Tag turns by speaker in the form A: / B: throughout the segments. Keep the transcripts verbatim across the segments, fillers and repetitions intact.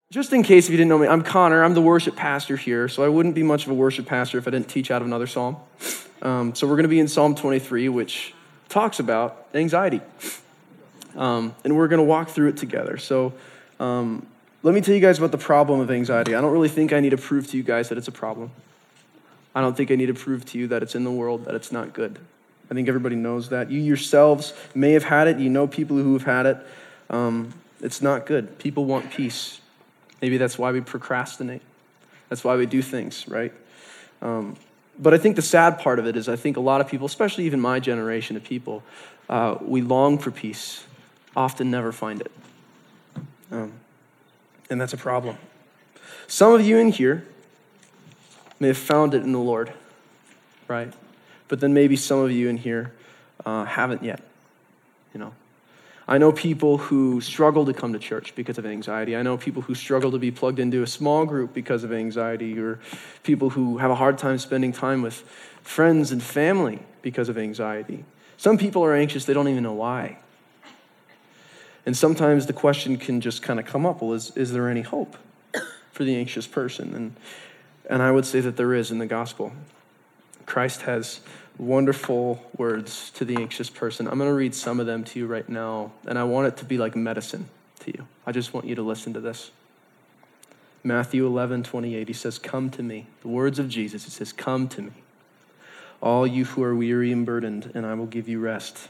A: Just in case if you didn't know me, I'm Connor. I'm the worship pastor here, so I wouldn't be much of a worship pastor if I didn't teach out of another psalm. Um, so we're going to be in Psalm twenty-three, which talks about anxiety. Um, and we're going to walk through it together. So um, let me tell you guys about the problem of anxiety. I don't really think I need to prove to you guys that it's a problem. I don't think I need to prove to you that it's in the world, that it's not good. I think everybody knows that. You yourselves may have had it. You know people who have had it. Um, it's not good. People want peace. Maybe that's why we procrastinate. That's why we do things, right? Um, but I think the sad part of it is I think a lot of people, especially even my generation of people, uh, we long for peace, often never find it. Um, and that's a problem. Some of you in here may have found it in the Lord, right? But then maybe some of you in here uh, haven't yet, you know. I know people who struggle to come to church because of anxiety. I know people who struggle to be plugged into a small group because of anxiety, or people who have a hard time spending time with friends and family because of anxiety. Some people are anxious, they don't even know why. And sometimes the question can just kind of come up, well, is, is there any hope for the anxious person? And, and I would say that there is in the gospel. Christ has wonderful words to the anxious person. I'm going to read some of them to you right now, and I want it to be like medicine to you. I just want you to listen to this. Matthew eleven twenty-eight, he says, come to me. The words of Jesus, he says, come to me, all you who are weary and burdened, and I will give you rest.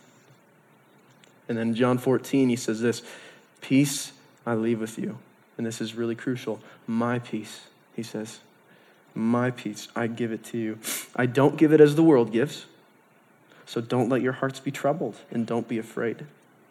A: And then John fourteen, he says this, peace I leave with you. And this is really crucial. My peace, he says. My peace, I give it to you. I don't give it as the world gives. So don't let your hearts be troubled and don't be afraid.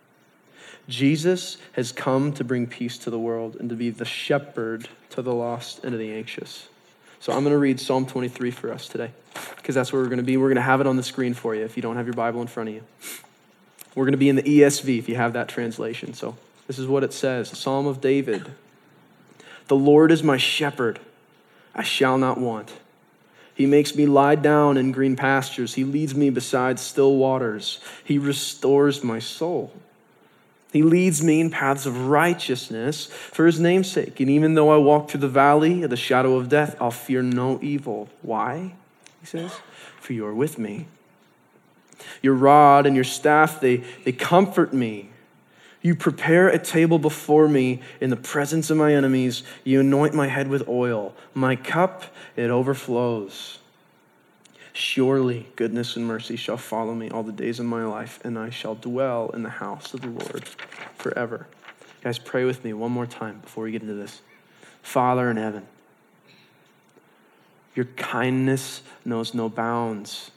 A: Jesus has come to bring peace to the world and to be the shepherd to the lost and to the anxious. So I'm going to read Psalm twenty-three for us today because that's where we're going to be. We're going to have it on the screen for you if you don't have your Bible in front of you. We're going to be in the E S V if you have that translation. So this is what it says, the Psalm of David. The Lord is my shepherd. I shall not want. He makes me lie down in green pastures. He leads me beside still waters. He restores my soul. He leads me in paths of righteousness for his name's sake. And even though I walk through the valley of the shadow of death, I'll fear no evil. Why? He says, for you are with me. Your rod and your staff, they, they comfort me. You prepare a table before me in the presence of my enemies. You anoint my head with oil. My cup, it overflows. Surely goodness and mercy shall follow me all the days of my life, and I shall dwell in the house of the Lord forever. Guys, pray with me one more time before we get into this. Father in heaven, your kindness knows no bounds.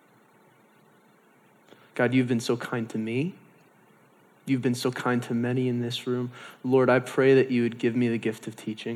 A: God, you've been so kind to me. You've been so kind to many in this room. Lord, I pray that you would give me the gift of teaching.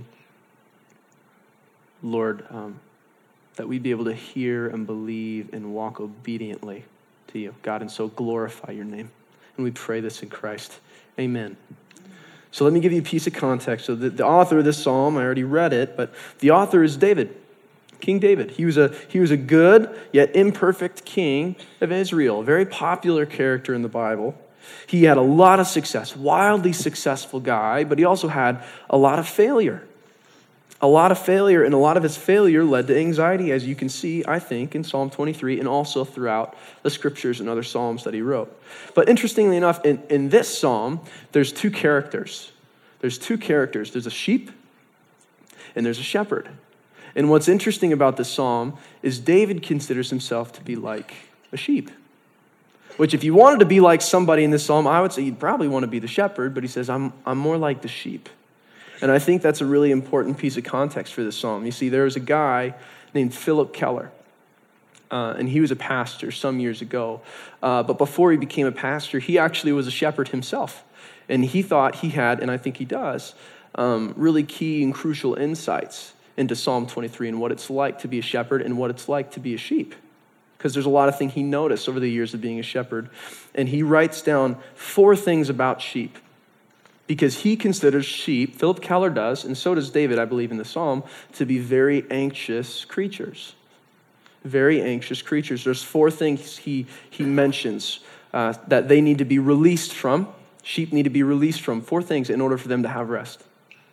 A: Lord, um, that we'd be able to hear and believe and walk obediently to you, God, and so glorify your name. And we pray this in Christ. Amen. So let me give you a piece of context. So the, the author of this psalm, I already read it, but the author is David, King David. He was a he was a good yet imperfect king of Israel, a very popular character in the Bible. He had a lot of success, wildly successful guy, but he also had a lot of failure. A lot of failure, and a lot of his failure led to anxiety, as you can see, I think, in Psalm twenty-three and also throughout the scriptures and other psalms that he wrote. But interestingly enough, in, in this psalm, there's two characters. There's two characters. There's a sheep and there's a shepherd. And what's interesting about this psalm is David considers himself to be like a sheep. Which if you wanted to be like somebody in this psalm, I would say you'd probably want to be the shepherd, but he says, I'm, I'm more like the sheep. And I think that's a really important piece of context for this psalm. You see, there was a guy named Philip Keller, uh, and he was a pastor some years ago. Uh, but before he became a pastor, he actually was a shepherd himself. And he thought he had, and I think he does, um, really key and crucial insights into Psalm twenty-three and what it's like to be a shepherd and what it's like to be a sheep. Because there's a lot of things he noticed over the years of being a shepherd. And he writes down four things about sheep. Because he considers sheep, Philip Keller does, and so does David, I believe in the psalm, to be very anxious creatures. Very anxious creatures. There's four things he, he mentions uh, that they need to be released from. Sheep need to be released from. Four things in order for them to have rest.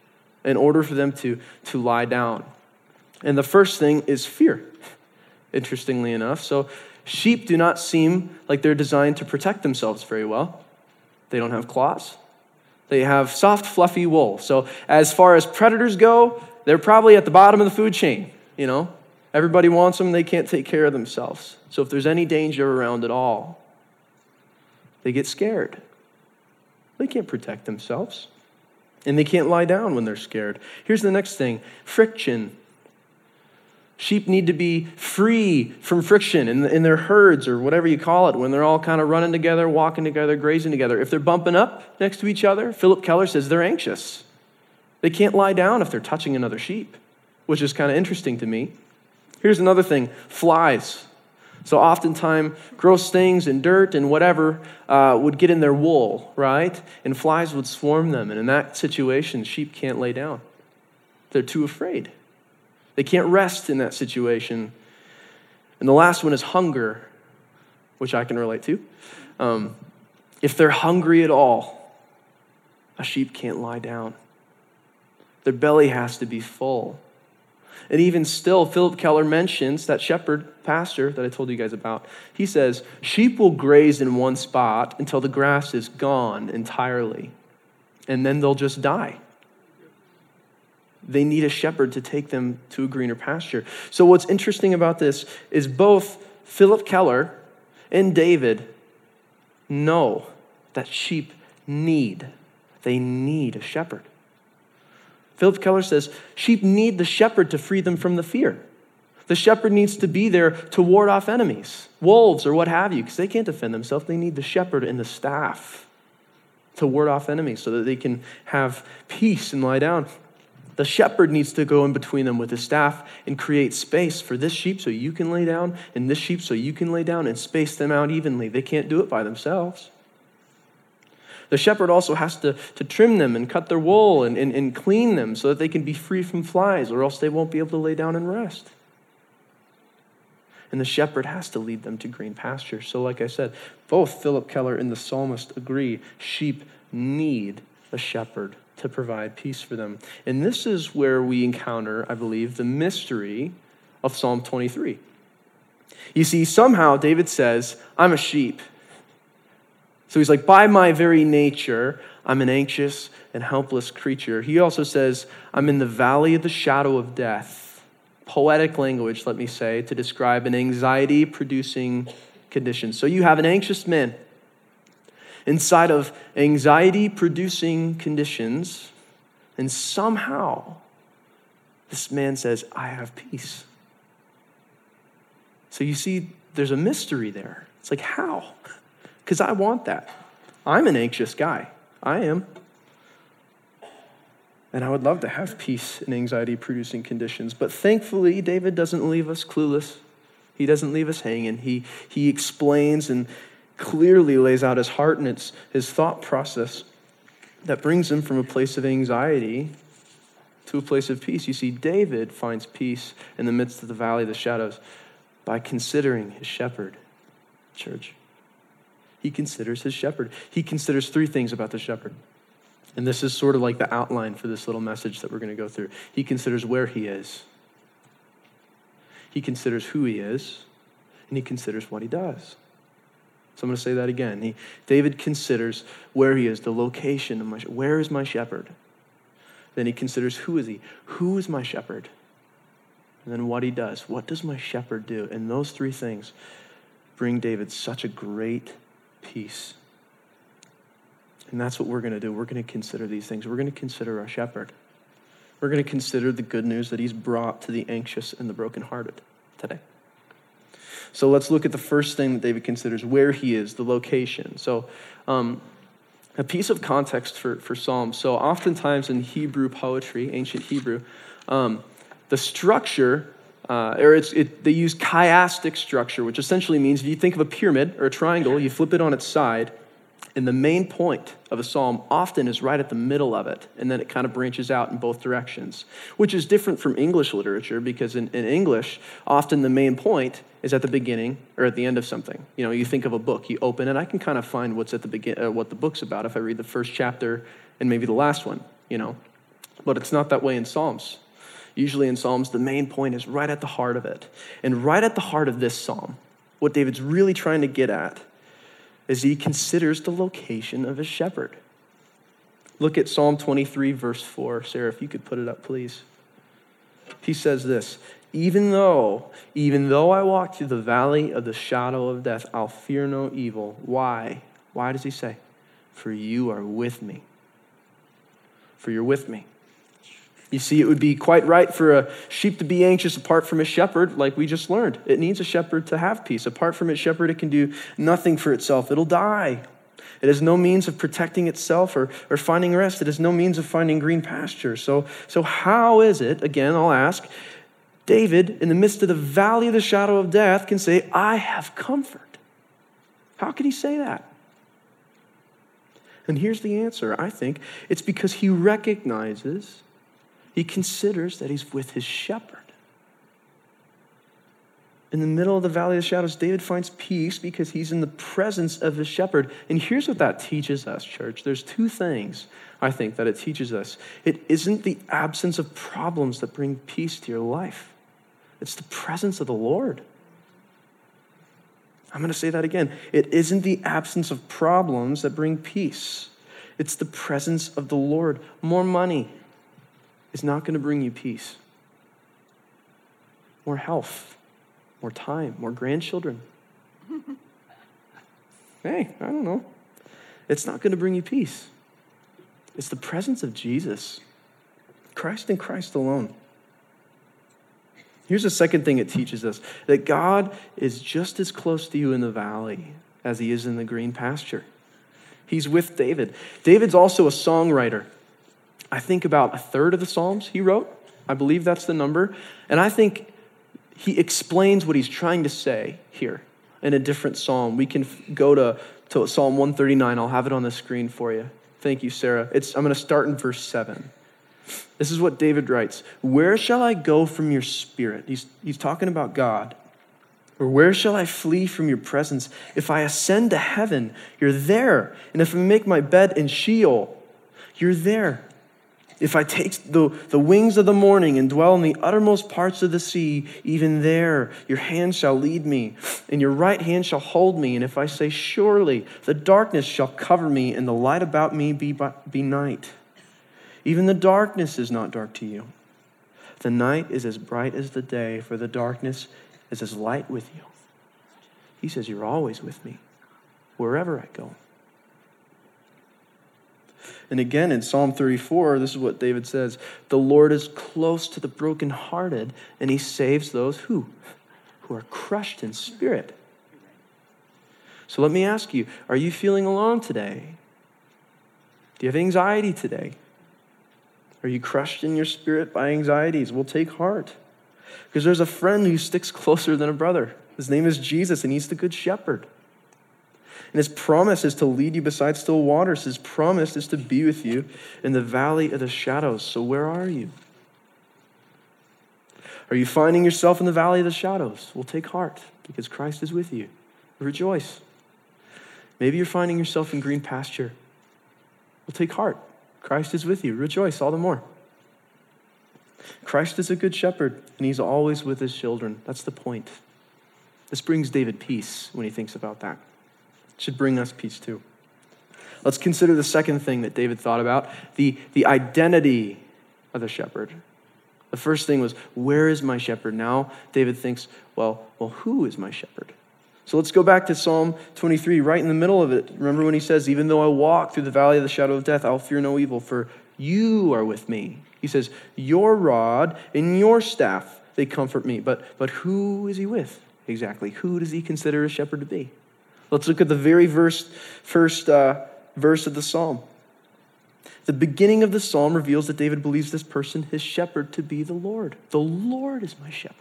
A: in order for them to, to lie down. And the first thing is fear, interestingly enough. So sheep do not seem like they're designed to protect themselves very well. They don't have claws. They have soft, fluffy wool. So as far as predators go, they're probably at the bottom of the food chain, you know. Everybody wants them, they can't take care of themselves. So if there's any danger around at all, they get scared. They can't protect themselves. And they can't lie down when they're scared. Here's the next thing, friction. Sheep need to be free from friction in, in their herds or whatever you call it, when they're all kind of running together, walking together, grazing together. If they're bumping up next to each other, Philip Keller says they're anxious. They can't lie down if they're touching another sheep, which is kind of interesting to me. Here's another thing, flies. So oftentimes, gross things and dirt and whatever uh, would get in their wool, right? And flies would swarm them. And in that situation, sheep can't lay down. They're too afraid. They can't rest in that situation. And the last one is hunger, which I can relate to. Um, if they're hungry at all, a sheep can't lie down. Their belly has to be full. And even still, Philip Keller mentions that shepherd pastor that I told you guys about. He says, sheep will graze in one spot until the grass is gone entirely, and then they'll just die. They need a shepherd to take them to a greener pasture. So what's interesting about this is both Philip Keller and David know that sheep need, they need a shepherd. Philip Keller says, sheep need the shepherd to free them from the fear. The shepherd needs to be there to ward off enemies, wolves or what have you, because they can't defend themselves. They need the shepherd and the staff to ward off enemies so that they can have peace and lie down. The shepherd needs to go in between them with his staff and create space for this sheep so you can lay down and this sheep so you can lay down and space them out evenly. They can't do it by themselves. The shepherd also has to, to trim them and cut their wool and, and, and clean them so that they can be free from flies, or else they won't be able to lay down and rest. And the shepherd has to lead them to green pasture. So like I said, both Philip Keller and the psalmist agree sheep need a shepherd to provide peace for them. And this is where we encounter, I believe, the mystery of Psalm twenty-three. You see, somehow David says, I'm a sheep. So he's like, by my very nature, I'm an anxious and helpless creature. He also says, I'm in the valley of the shadow of death. Poetic language, let me say, to describe an anxiety-producing condition. So you have an anxious man inside of anxiety-producing conditions, and somehow this man says, I have peace. So you see, there's a mystery there. It's like, how? Because I want that. I'm an anxious guy. I am. And I would love to have peace in anxiety-producing conditions. But thankfully, David doesn't leave us clueless. He doesn't leave us hanging. He, he explains and clearly lays out his heart and it's his thought process that brings him from a place of anxiety to a place of peace. You see, David finds peace in the midst of the valley of the shadows by considering his shepherd, church. He considers his shepherd. He considers three things about the shepherd. And this is sort of like the outline for this little message that we're going to go through. He considers where he is. He considers who he is. And he considers what he does. So I'm going to say that again. He, David considers where he is, the location of my, where is my shepherd? Then he considers who is he? Who is my shepherd? And then what he does. What does my shepherd do? And those three things bring David such a great peace. And that's what we're going to do. We're going to consider these things. We're going to consider our shepherd. We're going to consider the good news that he's brought to the anxious and the brokenhearted today. So let's look at the first thing that David considers, where he is, the location. So um, a piece of context for, for Psalms. So oftentimes in Hebrew poetry, ancient Hebrew, um, the structure, uh, or it's, it, they use chiastic structure, which essentially means if you think of a pyramid or a triangle, you flip it on its side, and the main point of a psalm often is right at the middle of it, and then it kind of branches out in both directions, which is different from English literature because in, in English, often the main point is at the beginning or at the end of something. You know, you think of a book, you open it, I can kind of find what's at the begin, uh, what the book's about if I read the first chapter and maybe the last one, you know. But it's not that way in Psalms. Usually in Psalms, the main point is right at the heart of it. And right at the heart of this psalm, what David's really trying to get at is he considers the location of his shepherd. Look at Psalm twenty-three, verse four. Sarah, if you could put it up, please. He says this, even though, even though I walk through the valley of the shadow of death, I'll fear no evil. Why? Why does he say? For you are with me. For you're with me. You see, it would be quite right for a sheep to be anxious apart from a shepherd, like we just learned. It needs a shepherd to have peace. Apart from its shepherd, it can do nothing for itself. It'll die. It has no means of protecting itself or, or finding rest. It has no means of finding green pasture. So, so how is it, again, I'll ask, David, in the midst of the valley of the shadow of death, can say, I have comfort? How can he say that? And here's the answer, I think. It's because he recognizes, he considers that he's with his shepherd. In the middle of the valley of the shadows, David finds peace because he's in the presence of his shepherd. And here's what that teaches us, church. There's two things, I think, that it teaches us. It isn't the absence of problems that bring peace to your life. It's the presence of the Lord. I'm going to say that again. It isn't the absence of problems that bring peace. It's the presence of the Lord. More money is not going to bring you peace. More health, more time, more grandchildren. Hey, I don't know. It's not going to bring you peace. It's the presence of Jesus, Christ and Christ alone. Here's the second thing it teaches us, that God is just as close to you in the valley as he is in the green pasture. He's with David. David's also a songwriter. I think about a third of the Psalms he wrote. I believe that's the number. And I think he explains what he's trying to say here in a different psalm. We can go to, to Psalm one thirty-nine. I'll have it on the screen for you. Thank you, Sarah. It's, I'm going to start in verse seven. This is what David writes. Where shall I go from your spirit? He's, he's talking about God. Or where shall I flee from your presence? If I ascend to heaven, you're there. And if I make my bed in Sheol, you're there. If I take the, the wings of the morning and dwell in the uttermost parts of the sea, even there your hand shall lead me, and your right hand shall hold me. And if I say, surely the darkness shall cover me, and the light about me be, be night. Even the darkness is not dark to you. The night is as bright as the day, for the darkness is as light with you. He says, you're always with me, wherever I go. And again, in Psalm thirty-four, this is what David says. The Lord is close to the brokenhearted, and he saves those who? Who are crushed in spirit. So let me ask you, are you feeling alone today? Do you have anxiety today? Are you crushed in your spirit by anxieties? Well, take heart. Because there's a friend who sticks closer than a brother. His name is Jesus, and he's the good shepherd. And his promise is to lead you beside still waters. His promise is to be with you in the valley of the shadows. So where are you? Are you finding yourself in the valley of the shadows? Well, take heart, because Christ is with you. Rejoice. Maybe you're finding yourself in green pasture. Well, take heart. Christ is with you. Rejoice all the more. Christ is a good shepherd, and he's always with his children. That's the point. This brings David peace when he thinks about that. It should bring us peace too. Let's consider the second thing that David thought about, the, the identity of the shepherd. The first thing was, where is my shepherd? Now David thinks, well, well, who is my shepherd? So let's go back to Psalm twenty-three, right in the middle of it. Remember when he says, even though I walk through the valley of the shadow of death, I'll fear no evil, for you are with me. He says, your rod and your staff, they comfort me. But, but who is he with? Exactly. Who does he consider a shepherd to be? Let's look at the very first, first uh, verse of the psalm. The beginning of the psalm reveals that David believes this person, his shepherd, to be the Lord. The Lord is my shepherd.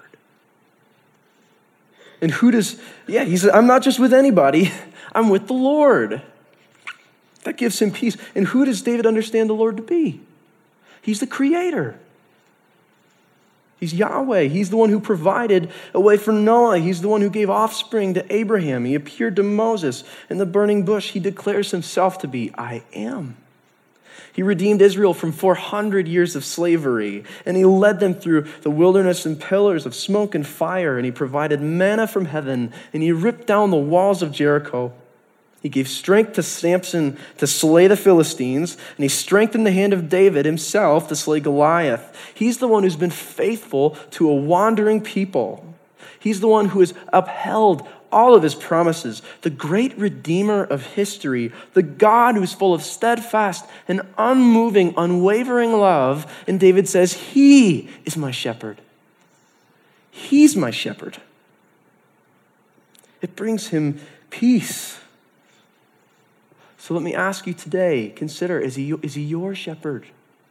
A: And who does, yeah, he said, I'm not just with anybody, I'm with the Lord. That gives him peace. And who does David understand the Lord to be? He's the creator. He's Yahweh. He's the one who provided a way for Noah. He's the one who gave offspring to Abraham. He appeared to Moses in the burning bush. He declares himself to be, I am. He redeemed Israel from four hundred years of slavery, and he led them through the wilderness in pillars of smoke and fire, and he provided manna from heaven, and he ripped down the walls of Jericho. He gave strength to Samson to slay the Philistines, and he strengthened the hand of David himself to slay Goliath. He's the one who's been faithful to a wandering people. He's the one who has upheld all of his promises, the great Redeemer of history, the God who's full of steadfast and unmoving, unwavering love. And David says, he is my shepherd. He's my shepherd. It brings him peace. So let me ask you today, consider, is he, is he your shepherd?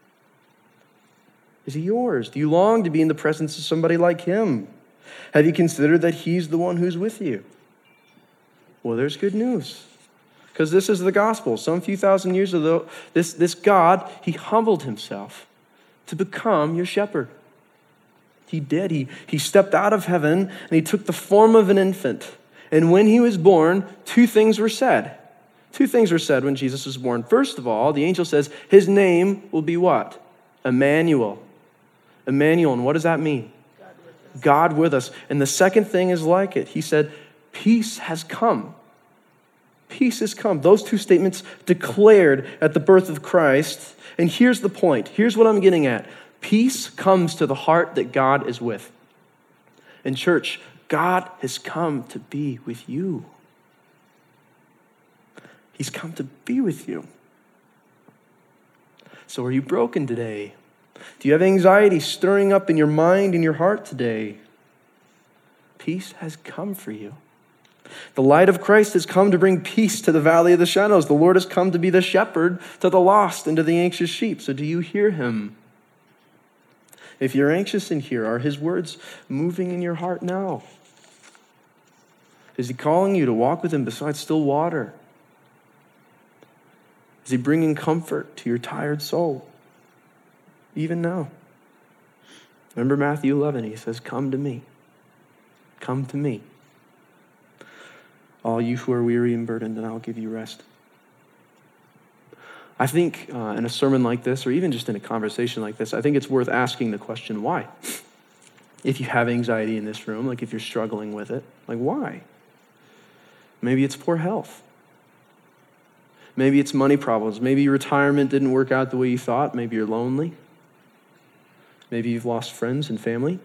A: Is he yours? Do you long to be in the presence of somebody like him? Have you considered that he's the one who's with you? Well, there's good news. Because this is the gospel. Some few thousand years ago, this, this God, he humbled himself to become your shepherd. He did. He, he stepped out of heaven and he took the form of an infant. And when he was born, two things were said. Two things were said when Jesus was born. First of all, the angel says, his name will be what? Emmanuel. Emmanuel, and what does that mean? God with us. And the second thing is like it. He said, peace has come. Peace has come. Those two statements declared at the birth of Christ. And here's the point. Here's what I'm getting at. Peace comes to the heart that God is with. In church, God has come to be with you. He's come to be with you. So are you broken today? Do you have anxiety stirring up in your mind and your heart today? Peace has come for you. The light of Christ has come to bring peace to the valley of the shadows. The Lord has come to be the shepherd to the lost and to the anxious sheep. So do you hear him? If you're anxious in here, are his words moving in your heart now? Is he calling you to walk with him beside still water? Is he bringing comfort to your tired soul? Even now. Remember Matthew eleven, he says, come to me. Come to me. All you who are weary and burdened, and I'll give you rest. I think uh, in a sermon like this, or even just in a conversation like this, I think it's worth asking the question, why? If you have anxiety in this room, like if you're struggling with it, like why? Maybe it's poor health. Maybe it's money problems. Maybe your retirement didn't work out the way you thought. Maybe you're lonely. Maybe you've lost friends and family.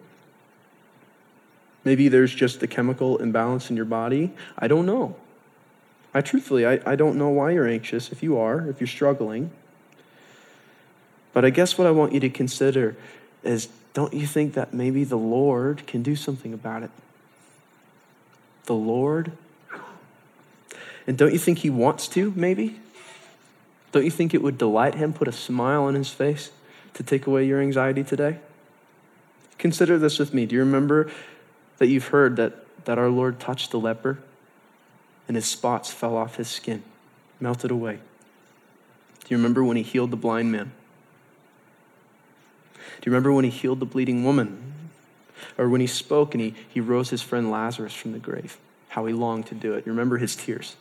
A: Maybe there's just a chemical imbalance in your body. I don't know. I truthfully, I, I don't know why you're anxious, if you are, if you're struggling. But I guess what I want you to consider is, don't you think that maybe the Lord can do something about it? The Lord? And don't you think he wants to, maybe? Don't you think it would delight him, put a smile on his face to take away your anxiety today? Consider this with me. Do you remember that you've heard that, that our Lord touched the leper and his spots fell off his skin, melted away? Do you remember when he healed the blind man? Do you remember when he healed the bleeding woman? Or when he spoke and he, he rose his friend Lazarus from the grave? How he longed to do it. You remember his tears?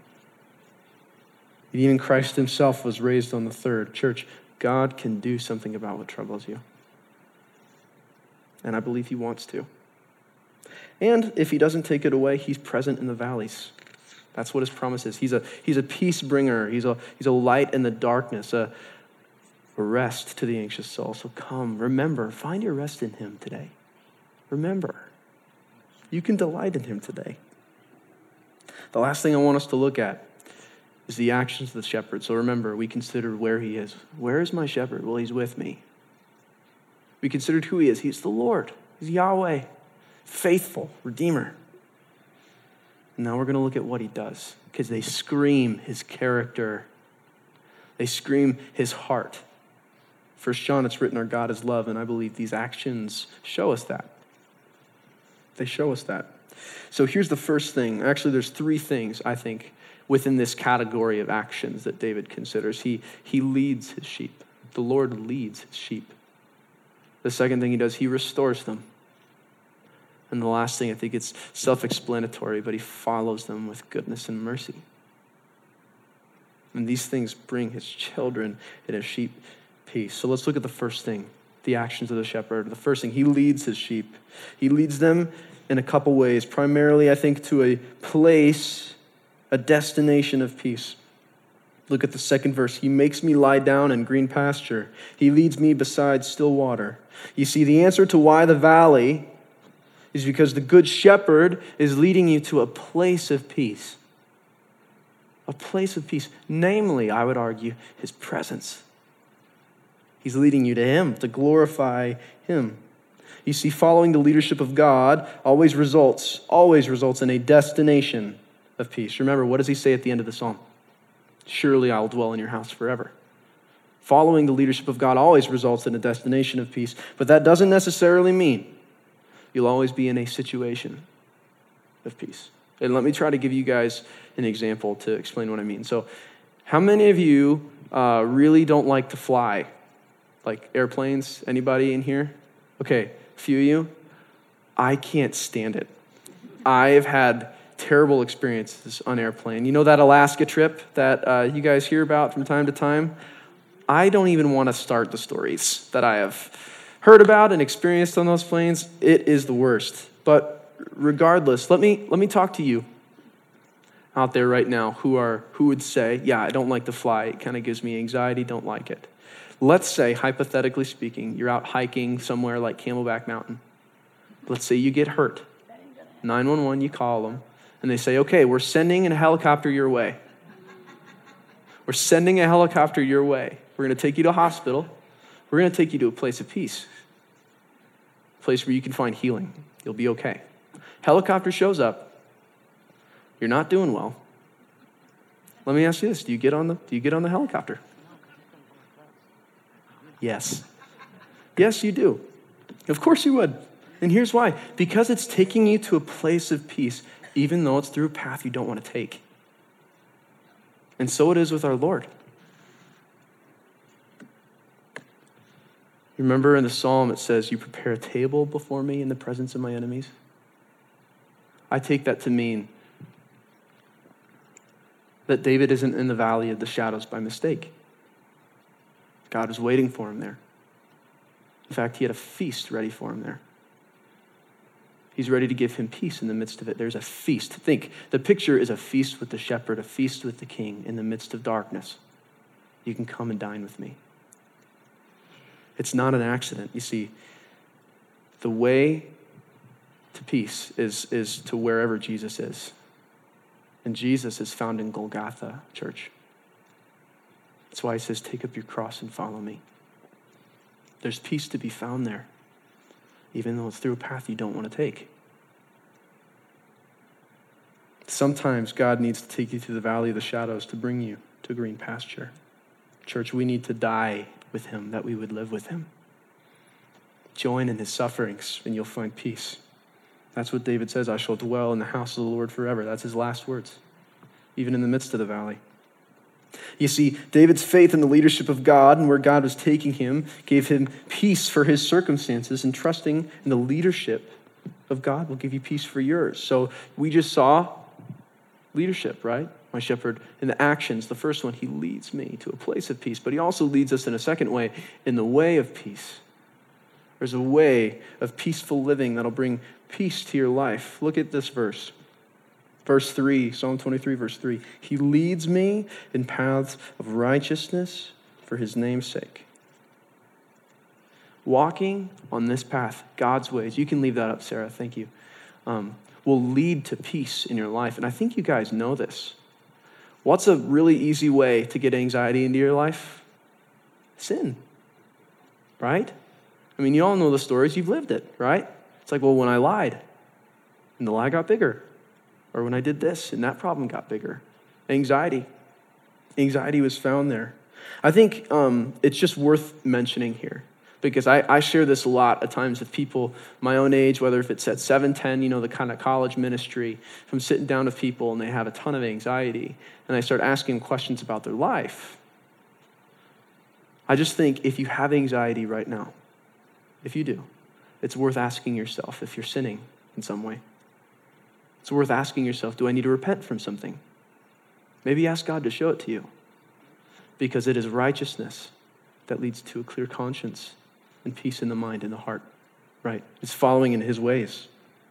A: And even Christ himself was raised on the third. Church, God can do something about what troubles you. And I believe he wants to. And if he doesn't take it away, he's present in the valleys. That's what his promise is. He's a, he's a peace bringer. He's a, he's a light in the darkness, a, a rest to the anxious soul. So come, remember, find your rest in him today. Remember, you can delight in him today. The last thing I want us to look at is the actions of the shepherd. So remember, we considered where he is. Where is my shepherd? Well, he's with me. We considered who he is. He's the Lord. He's Yahweh, faithful, Redeemer. And now we're going to look at what he does, because they scream his character. They scream his heart. First John, it's written, our God is love, and I believe these actions show us that. They show us that. So here's the first thing. Actually, there's three things, I think, within this category of actions that David considers. He, he leads his sheep. The Lord leads his sheep. The second thing he does, he restores them. And the last thing, I think it's self-explanatory, but he follows them with goodness and mercy. And these things bring his children and his sheep peace. So let's look at the first thing, the actions of the shepherd. The first thing, he leads his sheep. He leads them in a couple ways. Primarily, I think, to a place, a destination of peace. Look at the second verse. He makes me lie down in green pasture. He leads me beside still water. You see, the answer to why the valley is because the good shepherd is leading you to a place of peace. A place of peace. Namely, I would argue, his presence. He's leading you to him, to glorify him. You see, following the leadership of God always results, always results in a destination of peace. Remember, what does he say at the end of the psalm? Surely I will dwell in your house forever. Following the leadership of God always results in a destination of peace, but that doesn't necessarily mean you'll always be in a situation of peace. And let me try to give you guys an example to explain what I mean. So, how many of you uh, really don't like to fly? Like airplanes? Anybody in here? Okay, a few of you. I can't stand it. I've had terrible experiences on airplane. You know that Alaska trip that uh, you guys hear about from time to time? I don't even want to start the stories that I have heard about and experienced on those planes. It is the worst. But regardless, let me let me talk to you out there right now who are who would say, yeah, I don't like to fly. It kind of gives me anxiety, don't like it. Let's say, hypothetically speaking, you're out hiking somewhere like Camelback Mountain. Let's say you get hurt. nine one one, you call them. And they say, okay, we're sending a helicopter your way. We're sending a helicopter your way. We're going to take you to a hospital. We're going to take you to a place of peace. A place where you can find healing. You'll be okay. Helicopter shows up. You're not doing well. Let me ask you this. Do you get on the, do you get on the helicopter? Yes. Yes, you do. Of course you would. And here's why. Because it's taking you to a place of peace, even though it's through a path you don't want to take. And so it is with our Lord. Remember in the psalm it says, you prepare a table before me in the presence of my enemies? I take that to mean that David isn't in the valley of the shadows by mistake. God was waiting for him there. In fact, he had a feast ready for him there. He's ready to give him peace in the midst of it. There's a feast. Think, the picture is a feast with the shepherd, a feast with the king in the midst of darkness. You can come and dine with me. It's not an accident. You see, the way to peace is, is to wherever Jesus is. And Jesus is found in Golgotha, church. That's why he says, take up your cross and follow me. There's peace to be found there, even though it's through a path you don't want to take. Sometimes God needs to take you through the valley of the shadows to bring you to green pasture. Church, we need to die with him that we would live with him. Join in his sufferings and you'll find peace. That's what David says, I shall dwell in the house of the Lord forever. That's his last words, even in the midst of the valley. You see, David's faith in the leadership of God and where God was taking him gave him peace for his circumstances, and trusting in the leadership of God will give you peace for yours. So we just saw leadership, right? My shepherd in the actions. The first one, he leads me to a place of peace, but he also leads us in a second way, in the way of peace. There's a way of peaceful living that'll bring peace to your life. Look at this verse. Verse three, Psalm twenty-three, verse three. He leads me in paths of righteousness for his name's sake. Walking on this path, God's ways, you can leave that up, Sarah, thank you, um, will lead to peace in your life. And I think you guys know this. What's a really easy way to get anxiety into your life? Sin, right? I mean, you all know the stories, you've lived it, right? It's like, well, when I lied, and the lie got bigger. Or when I did this, and that problem got bigger. Anxiety. Anxiety was found there. I think um, it's just worth mentioning here, because I, I share this a lot at times with people my own age, whether if it's at seven ten, you know, the kind of college ministry, from sitting down with people and they have a ton of anxiety, and I start asking questions about their life. I just think if you have anxiety right now, if you do, it's worth asking yourself if you're sinning in some way. It's worth asking yourself, do I need to repent from something? Maybe ask God to show it to you. because it is righteousness that leads to a clear conscience and peace in the mind and the heart, right? It's following in his ways.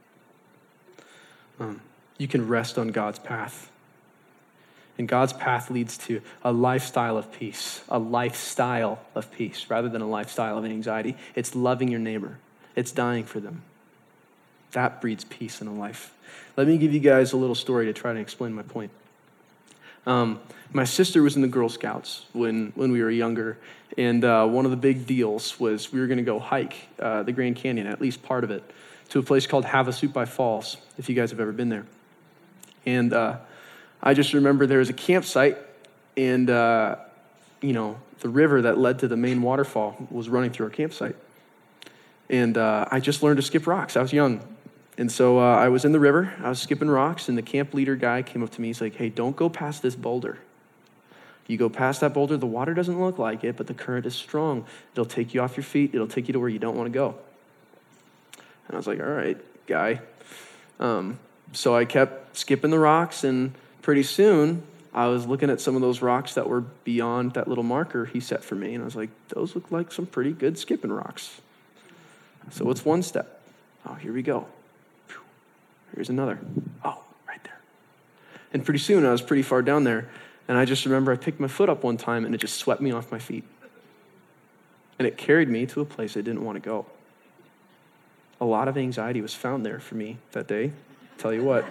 A: Um, you can rest on God's path. And God's path leads to a lifestyle of peace, a lifestyle of peace rather than a lifestyle of anxiety. It's loving your neighbor. It's dying for them. That breeds peace in a life. Let me give you guys a little story to try to explain my point. Um, my sister was in the Girl Scouts when, when we were younger, and uh, one of the big deals was we were going to go hike uh, the Grand Canyon, at least part of it, to a place called Havasupai Falls, if you guys have ever been there. And uh, I just remember there was a campsite, and, uh, you know, the river that led to the main waterfall was running through our campsite. And uh, I just learned to skip rocks. I was young. And so uh, I was in the river, I was skipping rocks, and the camp leader guy came up to me. He's like, hey, don't go past this boulder. You go past that boulder, the water doesn't look like it, but the current is strong. It'll take you off your feet. It'll take you to where you don't want to go. And I was like, all right, guy. Um, so I kept skipping the rocks, and pretty soon I was looking at some of those rocks that were beyond that little marker he set for me, and I was like, those look like some pretty good skipping rocks. So what's one step? Oh, here we go. Here's another. Oh, right there. And pretty soon I was pretty far down there, and I just remember I picked my foot up one time, and it just swept me off my feet. And it carried me to a place I didn't want to go. A lot of anxiety was found there for me that day. Tell you what.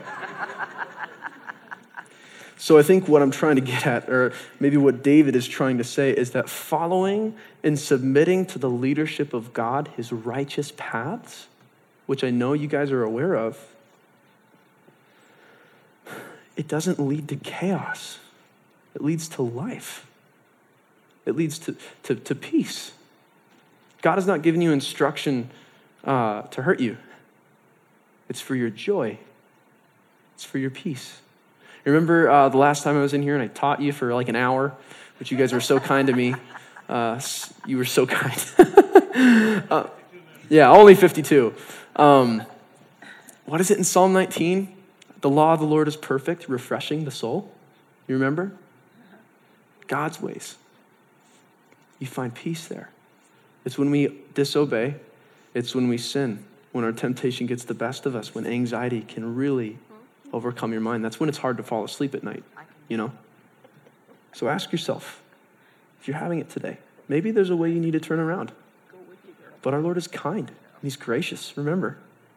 A: So I think what I'm trying to get at, or maybe what David is trying to say, is that following and submitting to the leadership of God, his righteous paths, which I know you guys are aware of, it doesn't lead to chaos. It leads to life. It leads to, to, to peace. God has not given you instruction uh, to hurt you. It's for your joy. It's for your peace. Remember uh, the last time I was in here and I taught you for like an hour, which you guys were so kind to me. Uh, you were so kind. uh, yeah, only fifty-two. Um, what is it in Psalm nineteen? The law of the Lord is perfect, refreshing the soul. You remember? God's ways. You find peace there. It's when we disobey. It's when we sin. When our temptation gets the best of us. When anxiety can really overcome your mind. That's when it's hard to fall asleep at night, you know? So ask yourself, if you're having it today, maybe there's a way you need to turn around. But our Lord is kind, and he's gracious, remember.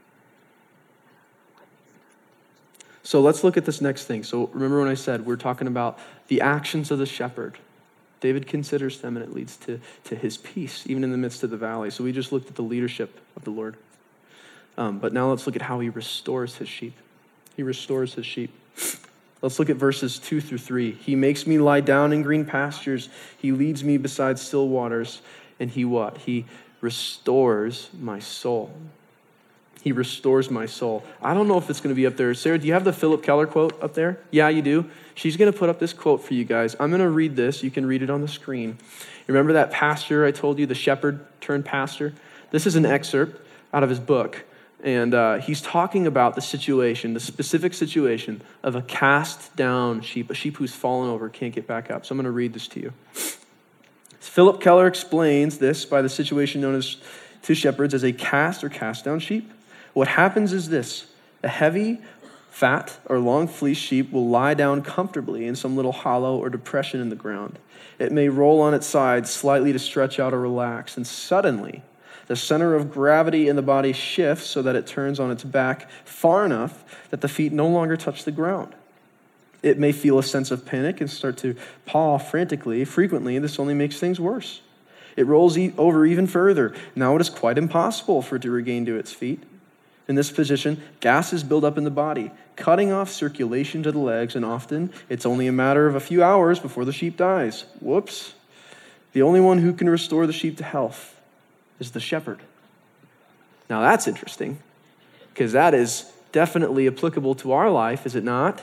A: So let's look at this next thing. So remember when I said we're talking about the actions of the shepherd. David considers them, and it leads to, to his peace, even in the midst of the valley. So we just looked at the leadership of the Lord. Um, but now let's look at how he restores his sheep. He restores his sheep. Let's look at verses two through three. He makes me lie down in green pastures. He leads me beside still waters. And he what? He restores my soul. He restores my soul. I don't know if it's going to be up there. Sarah, do you have the Philip Keller quote up there? Yeah, you do. She's going to put up this quote for you guys. I'm going to read this. You can read it on the screen. Remember that pastor I told you, the shepherd turned pastor? This is an excerpt out of his book. And uh, he's talking about the situation, the specific situation of a cast down sheep, a sheep who's fallen over, can't get back up. So I'm going to read this to you. Philip Keller explains this by the situation known as to shepherds as a cast or cast down sheep. What happens is this: a heavy, fat, or long fleeced sheep will lie down comfortably in some little hollow or depression in the ground. It may roll on its side slightly to stretch out or relax, and suddenly the center of gravity in the body shifts so that it turns on its back far enough that the feet no longer touch the ground. It may feel a sense of panic and start to paw frantically. Frequently, this only makes things worse. It rolls e- over even further. Now it is quite impossible for it to regain to its feet. In this position, gases build up in the body, cutting off circulation to the legs, and often it's only a matter of a few hours before the sheep dies. Whoops. The only one who can restore the sheep to health is the shepherd. Now that's interesting, because that is definitely applicable to our life, is it not?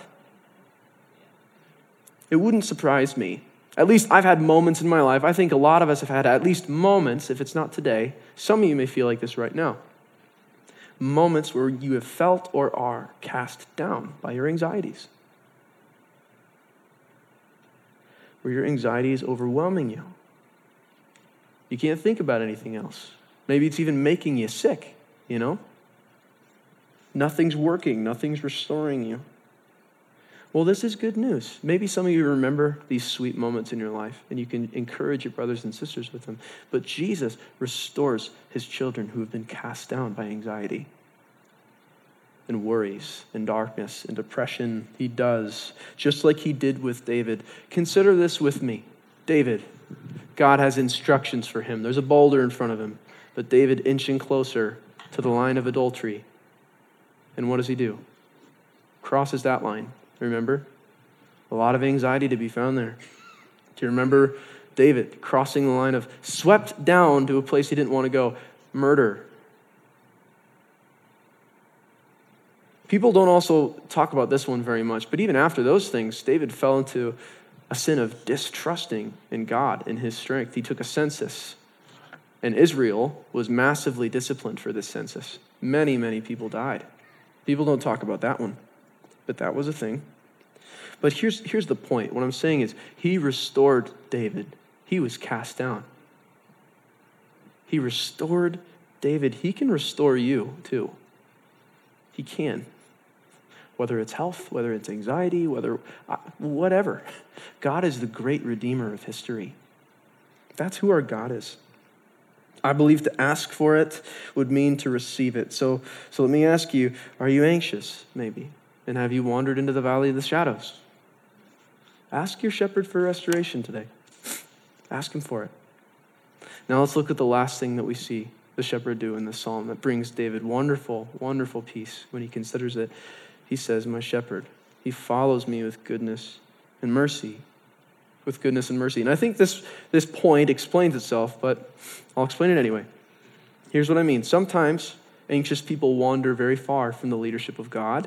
A: It wouldn't surprise me. At least I've had moments in my life. I think a lot of us have had at least moments, if it's not today. Some of you may feel like this right now. Moments where you have felt or are cast down by your anxieties. where your anxiety is overwhelming you. You can't think about anything else. Maybe it's even making you sick, you know? Nothing's working. Nothing's restoring you. Well, this is good news. Maybe some of you remember these sweet moments in your life, and you can encourage your brothers and sisters with them. But Jesus restores his children who have been cast down by anxiety and worries and darkness and depression. He does, just like he did with David. Consider this with me. David, God has instructions for him. There's a boulder in front of him, but David inching closer to the line of adultery. And what does he do? Crosses that line. Remember? A lot of anxiety to be found there. Do you remember David crossing the line of swept down to a place he didn't want to go? Murder. People don't also talk about this one very much, but even after those things, David fell into a sin of distrusting in God and his strength. He took a census, and Israel was massively disciplined for this census. Many, many people died. People don't talk about that one, but that was a thing. But here's, here's the point. What I'm saying is he restored David. He was cast down. He restored David. He can restore you too. He can. Whether it's health, whether it's anxiety, whether, uh, whatever. God is the great redeemer of history. That's who our God is. I believe to ask for it would mean to receive it. So, so let me ask you, are you anxious, maybe? And have you wandered into the valley of the shadows? Ask your shepherd for restoration today. Ask him for it. Now let's look at the last thing that we see the shepherd do in this psalm that brings David wonderful, wonderful peace when he considers it. He says, my shepherd, he follows me with goodness and mercy. With goodness and mercy. And I think this, this point explains itself, but I'll explain it anyway. Here's what I mean. Sometimes anxious people wander very far from the leadership of God.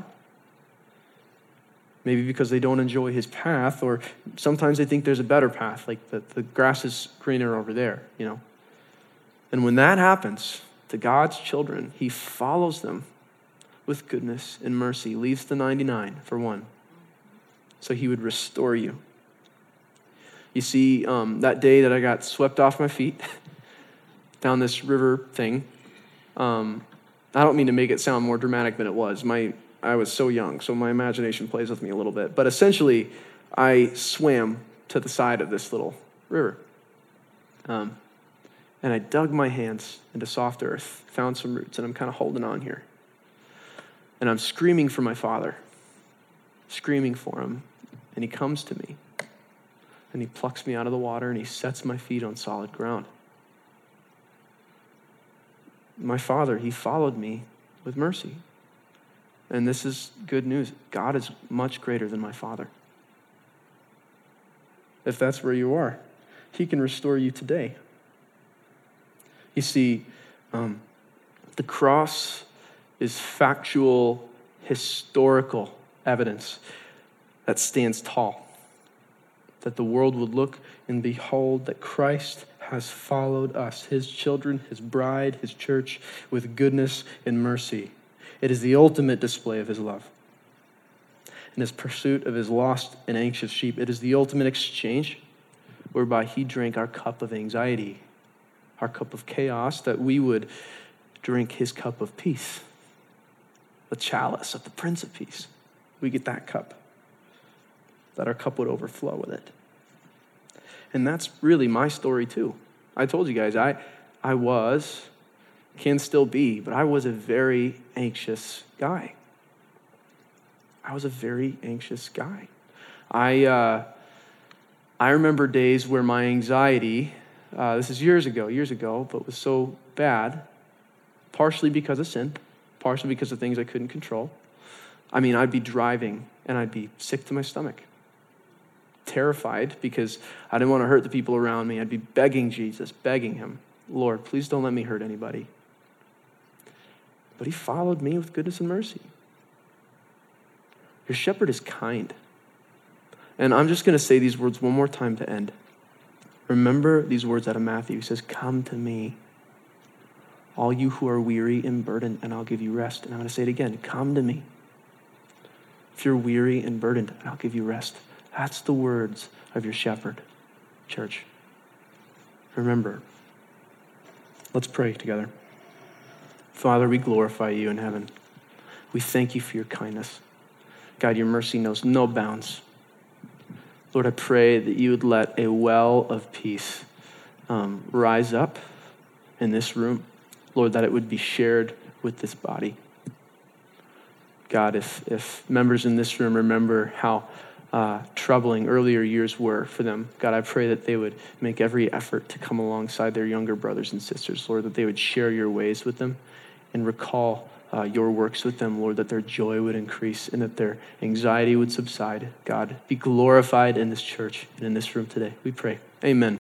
A: Maybe because they don't enjoy his path, or sometimes they think there's a better path, like the, the grass is greener over there, you know. And when that happens to God's children, he follows them with goodness and mercy, leaves the ninety-nine for one, so he would restore you. You see, um, that day that I got swept off my feet down this river thing, um, I don't mean to make it sound more dramatic than it was. My I was so young, so my imagination plays with me a little bit. But essentially, I swam to the side of this little river. Um, and I dug my hands into soft earth, found some roots, and I'm kind of holding on here. And I'm screaming for my father, screaming for him. And he comes to me. And he plucks me out of the water, and he sets my feet on solid ground. My father, he followed me with mercy. And this is good news. God is much greater than my father. If that's where you are, he can restore you today. You see, um, the cross is factual, historical evidence that stands tall. That the world would look and behold that Christ has followed us, his children, his bride, his church, with goodness and mercy. It is the ultimate display of his love. In his pursuit of his lost and anxious sheep, it is the ultimate exchange whereby he drank our cup of anxiety, our cup of chaos, that we would drink his cup of peace, the chalice of the Prince of Peace. We get that cup, that our cup would overflow with it. And that's really my story too. I told you guys, I, I was... can still be, but I was a very anxious guy. I was a very anxious guy. I uh, I remember days where my anxiety, uh, this is years ago, years ago, but was so bad, partially because of sin, partially because of things I couldn't control. I mean, I'd be driving and I'd be sick to my stomach, terrified because I didn't want to hurt the people around me. I'd be begging Jesus, begging him, Lord, please don't let me hurt anybody. But he followed me with goodness and mercy. Your shepherd is kind. And I'm just going to say these words one more time to end. Remember these words out of Matthew. He says, come to me, all you who are weary and burdened, and I'll give you rest. And I'm going to say it again. Come to me. If you're weary and burdened, I'll give you rest. That's the words of your shepherd, church. Remember. Let's pray together. Father, we glorify you in heaven. We thank you for your kindness. God, your mercy knows no bounds. Lord, I pray that you would let a well of peace um, rise up in this room. Lord, that it would be shared with this body. God, if, if members in this room remember how uh, troubling earlier years were for them, God, I pray that they would make every effort to come alongside their younger brothers and sisters, Lord, that they would share your ways with them and recall uh, your works with them, Lord, that their joy would increase and that their anxiety would subside. God, be glorified in this church and in this room today. We pray. Amen.